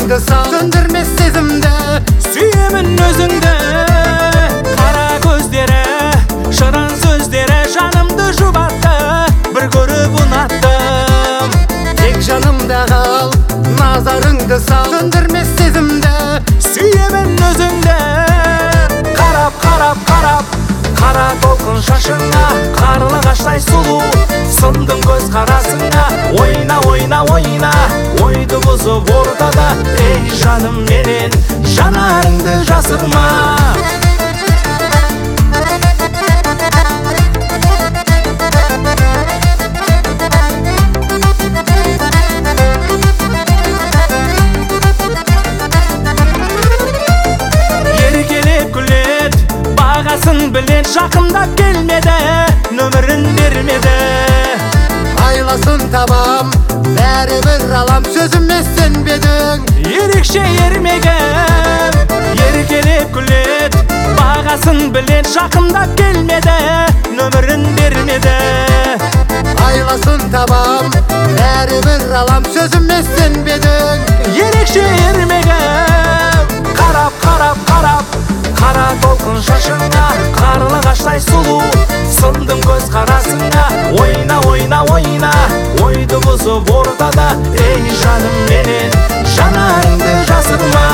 жанарыңды сал, сөндірмес сезімді, сүйемін өзіңді. Қара көздері, шырын сөздері жанымды жұбатты, бір көріп ұнаттым. тек жанымда қал, назарыңды сал, сөндірмес сезімді, Сүйемін өзіңді. Қарап, қарап, қарап, қара толқын шашыңа, қарлығаштай сұлу, сындым көз қарасыңа. Ойна, ойна, ойна, ойды бұзып ортада, ей жаным менен жанарыңды жасырма. Бағасын білет, жақындап келмеді, нөмірін бермеді. айласын табам, бәрібір алам, сөзіме сенбедің. Ерекше ермегім, еркелеп күлет, бағасын білет, жақындап келмеді, нөмірін бермеді. айласын табам, бәрібір алам, сөзіме сенбедің. Ерекше ермегім, қарап, қарап, қарап, қара толқын шашыңа, қарлығаштай сұлу, сындым көз қарасыңа. Ойна, ойна, ойна, ойды бұзып ортада, ей жаным менен жанарыңды жасырма.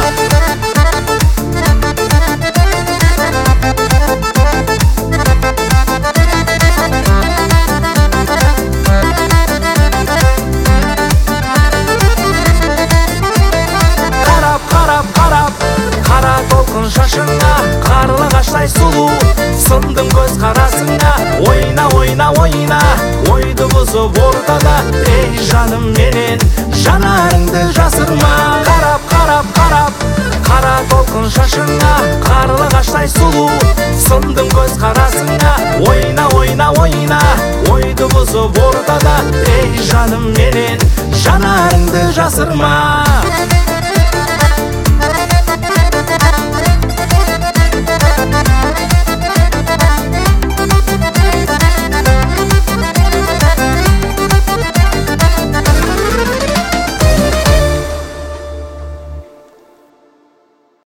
Қарап, қарап, қарап, қара толқын шашыңа, қарлығаштай сұлу, сындым көз қарасыңа. Ойна, ойна, ойна, ойды бұзып ортада, ей жаным менен жанарыңды жасырма. Қарап, қарап, қарап, қара толқын шашыңа, қарлығаштай сұлу, сындым көз қарасыңа. Ойна, ойна, ойна, ойды бұзып ортада, ей жаным менен жанарыңды жасырма.